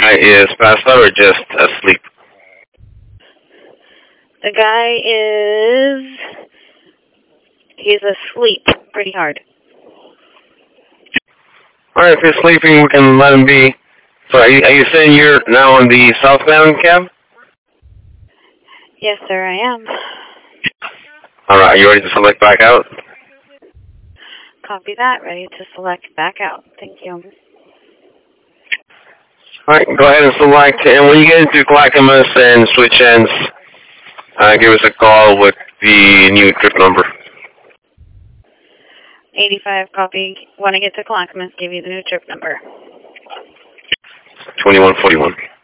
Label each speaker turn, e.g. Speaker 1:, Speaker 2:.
Speaker 1: guy is passed out or just asleep?
Speaker 2: The guy he's asleep pretty hard.
Speaker 1: Alright, if he's sleeping, we can let him be. So are you saying you're now on the southbound cab?
Speaker 2: Yes, sir, I am.
Speaker 1: Alright, are you ready to select back out?
Speaker 2: Copy that. Ready to select back out. Thank you.
Speaker 1: Alright, go ahead and select. And when you get into Clackamas and switch ends, give us a call with the new trip number.
Speaker 2: 85, copy. When I get to Clackamas, give you the new trip number.
Speaker 1: 2141.